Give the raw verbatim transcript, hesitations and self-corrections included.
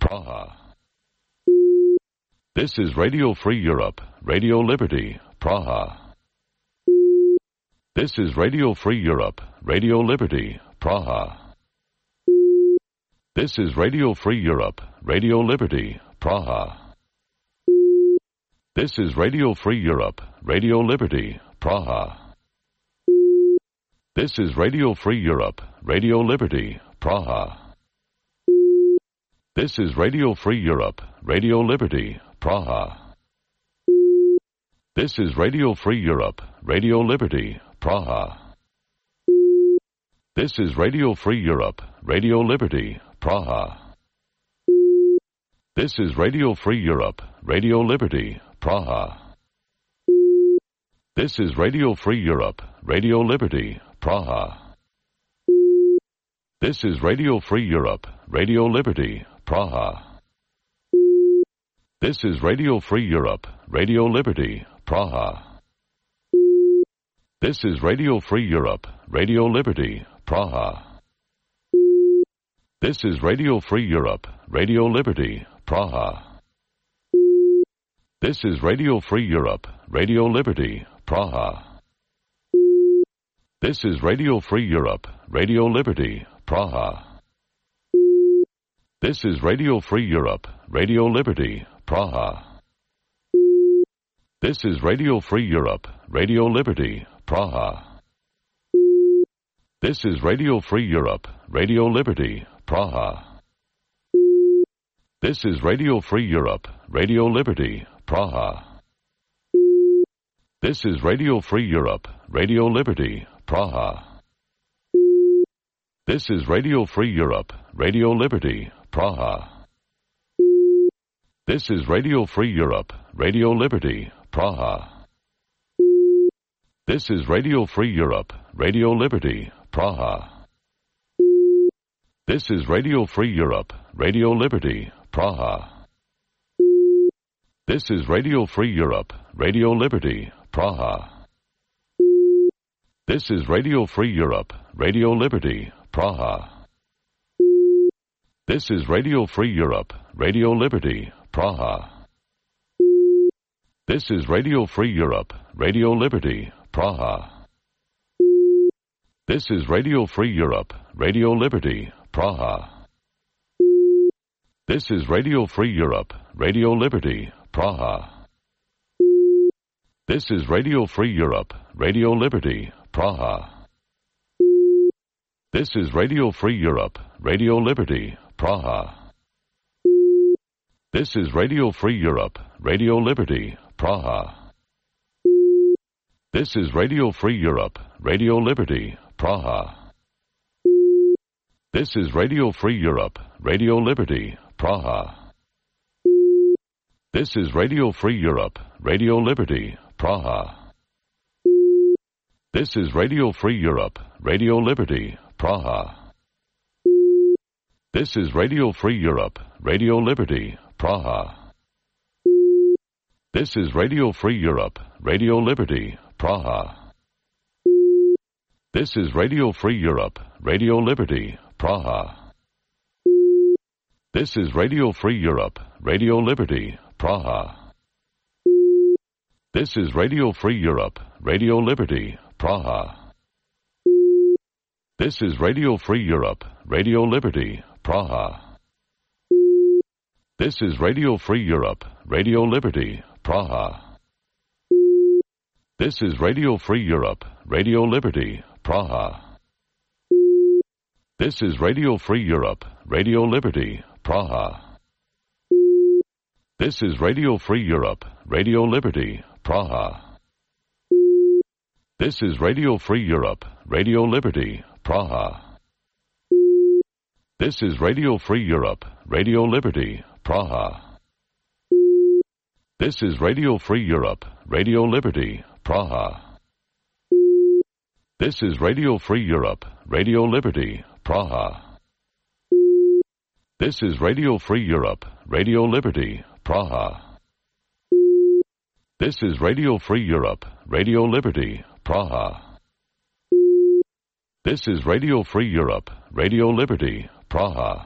Praha. This is Radio Free Europe, Radio Liberty, Praha. This is Radio Free Europe, Radio Liberty, Praha. This is Radio Free Europe, Radio Liberty, Praha. This is Radio Free Europe, Radio Liberty, Praha. This is Radio Free Europe, Radio Liberty, Praha. This is Radio Free Europe, Radio Liberty, Praha. This is Radio Free Europe, Radio Liberty, Praha. This is Radio Free Europe, Radio Liberty, Praha. This is Radio Free Europe, Radio Liberty, Praha. This is Radio Free Europe, Radio Liberty, Praha. This is Radio Free Europe, Radio Liberty, Praha. This is Radio Free Europe, Radio Liberty, Praha. This is Radio Free Europe, Radio Liberty, Praha. This is Radio Free Europe, Radio Liberty, Praha. This is Radio Free Europe, Radio Liberty, Praha. This is Radio Free Europe, Radio Liberty, Praha. This is Radio Free Europe, Radio Liberty, Praha. This is Radio Free Europe, Radio Liberty, Praha. This is Radio Free Europe, Radio Liberty, Praha. This is Radio Free Europe, Radio Liberty, Praha. This is Radio Free Europe, Radio Liberty, Praha. This is Radio Free Europe, Radio Liberty, Praha. This is Radio Free Europe, Radio Liberty, Praha. This is Radio Free Europe, Radio Liberty, Praha. This is Radio Free Europe, Radio Liberty, Praha. This is Radio Free Europe, Radio Liberty, Praha. This is Radio Free Europe, Radio Liberty, Praha. This is Radio Free Europe, Radio Liberty, Praha. This is Radio Free Europe, Radio Liberty, Praha. This is Radio Free Europe, Radio Liberty, Praha. This is Radio Free Europe, Radio Liberty, Praha. This is Radio Free Europe, Radio Liberty, Praha. This is Radio Free Europe, Radio Liberty, Praha. This is Radio Free Europe, Radio Liberty, Praha. This is Radio Free Europe, Radio Liberty, Praha. This is Radio Free Europe, Radio Liberty, Praha. This is Radio Free Europe, Radio Liberty, Praha. This is Radio Free Europe, Radio Liberty, Praha. This is Radio Free Europe, Radio Liberty, Praha. This is Radio Free Europe, Radio Liberty, Praha. This is Radio Free Europe, Radio Liberty, Praha. This is Radio Free Europe, Radio Liberty, Praha. This is Radio Free Europe, Radio Liberty, Praha. This is Radio Free Europe, Radio Liberty, Praha. This is Radio Free Europe, Radio Liberty, Praha. This is Radio Free Europe, Radio Liberty, Praha. This is Radio Free Europe, Radio Liberty, Praha. This is Radio Free Europe, Radio Liberty, Praha. This is Radio Free Europe, Radio Liberty, Praha. This is Radio Free Europe, Radio Liberty, Praha. This is Radio Free Europe, Radio Liberty, Praha. This is Radio Free Europe, Radio Liberty, Praha. This is Radio Free Europe, Radio Liberty, Praha. This is Radio Free Europe, Radio Liberty, Praha. This is Radio Free Europe, Radio Liberty, Praha.